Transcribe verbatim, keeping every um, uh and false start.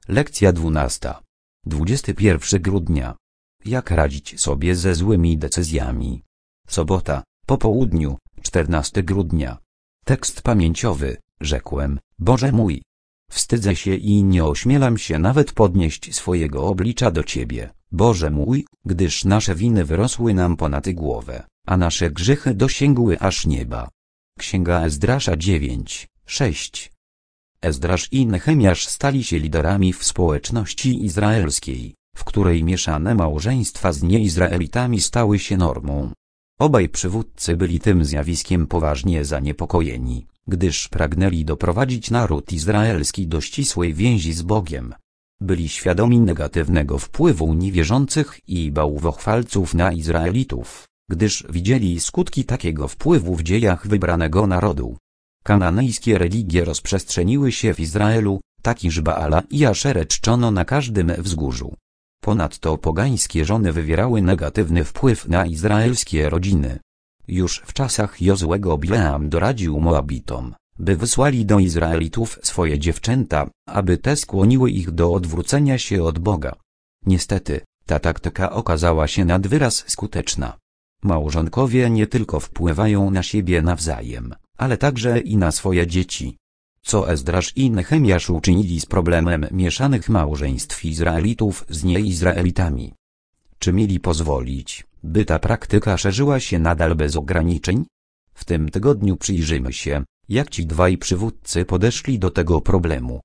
Lekcja dwunasta. dwudziestego pierwszego grudnia. Jak radzić sobie ze złymi decyzjami? Sobota, po południu, czternastego grudnia. Tekst pamięciowy. Rzekłem: Boże mój, wstydzę się i nie ośmielam się nawet podnieść swojego oblicza do Ciebie, Boże mój, gdyż nasze winy wyrosły nam ponad głowę, a nasze grzechy dosięgły aż nieba. Księga Ezdrasza dziewięć, sześć. Ezdrasz i Nehemiasz stali się liderami w społeczności izraelskiej, w której mieszane małżeństwa z nieizraelitami stały się normą. Obaj przywódcy byli tym zjawiskiem poważnie zaniepokojeni, gdyż pragnęli doprowadzić naród izraelski do ścisłej więzi z Bogiem. Byli świadomi negatywnego wpływu niewierzących i bałwochwalców na Izraelitów, gdyż widzieli skutki takiego wpływu w dziejach wybranego narodu. Kananejskie religie rozprzestrzeniły się w Izraelu, tak iż Baala i Aszerę czczono na każdym wzgórzu. Ponadto pogańskie żony wywierały negatywny wpływ na izraelskie rodziny. Już w czasach Jozłego Bileam doradził Moabitom, by wysłali do Izraelitów swoje dziewczęta, aby te skłoniły ich do odwrócenia się od Boga. Niestety, ta taktyka okazała się nad wyraz skuteczna. Małżonkowie nie tylko wpływają na siebie nawzajem, ale także i na swoje dzieci. Co Ezdrasz i Nehemiasz uczynili z problemem mieszanych małżeństw Izraelitów z nieizraelitami? Czy mieli pozwolić, by ta praktyka szerzyła się nadal bez ograniczeń? W tym tygodniu przyjrzymy się, jak ci dwaj przywódcy podeszli do tego problemu.